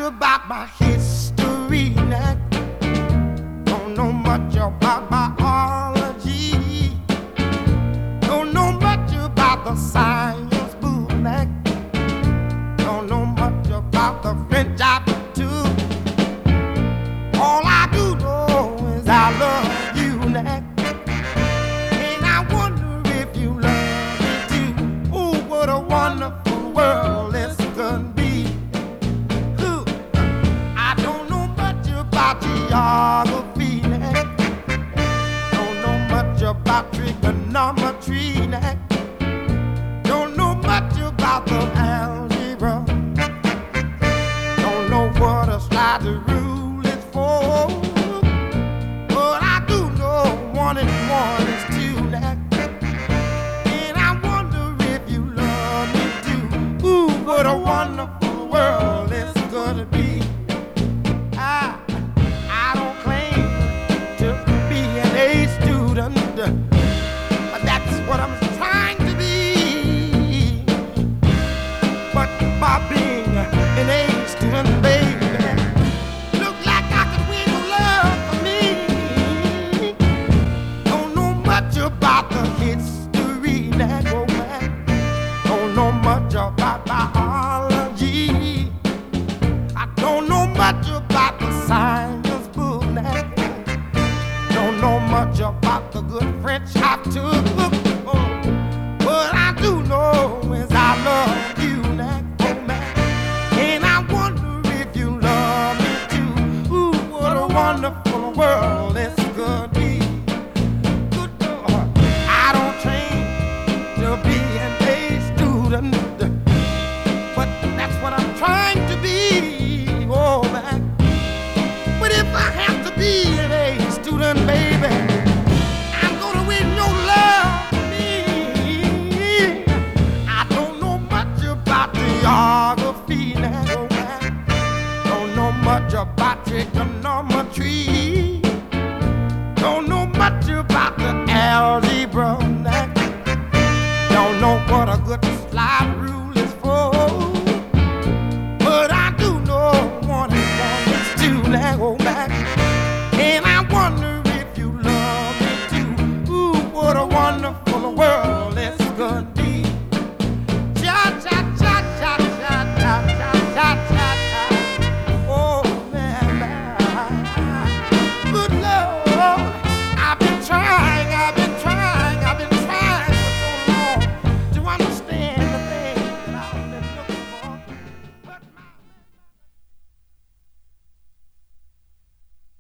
about my history now. Don't know much about biology. Don't know much about the science book now. Don't know much about the French aptitude. All I do know is I love you now. And I wonder if you love me too. Ooh, what a wonderful world this could be. Ooh, I don't know much about geography now. Don't know much about trigonometry now. Don't know much about the algebra. Don't know what a slide rule is for. But I do know 1 and 1 is 2 now. And I wonder if you love me too. Ooh, what a wonderful world this gonna be. I don't claim to be an A student, but that's what I'm trying to be. But by being an A student, baby, look like I could win your love for me. Don't know much about the history that go back. Don't know much about biology. I don't know much about the science book now. Don't know much about the good French I took. What I do know is I love you now, oh man. And I wonder if you love me too. Ooh, what a wonderful world this could be. Good Lord, I don't train to be an A student, but that's what I'm trying to be, oh man. But if I have to be an A student, baby, I'm gonna win your love for me. I don't know much about geography now, oh man. Don't know much about trigonometry. Don't know much about